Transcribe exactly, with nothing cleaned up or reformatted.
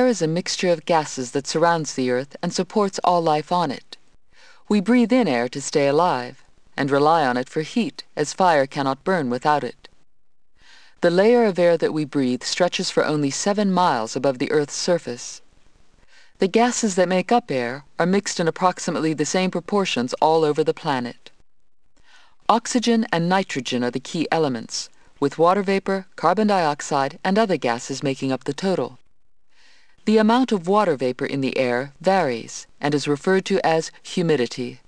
Air is a mixture of gases that surrounds the Earth and supports all life on it. We breathe in air to stay alive, and rely on it for heat, as fire cannot burn without it. The layer of air that we breathe stretches for only seven miles above the Earth's surface. The gases that make up air are mixed in approximately the same proportions all over the planet. Oxygen and nitrogen are the key elements, with water vapor, carbon dioxide, and other gases making up the total. The amount of water vapor in the air varies and is referred to as humidity.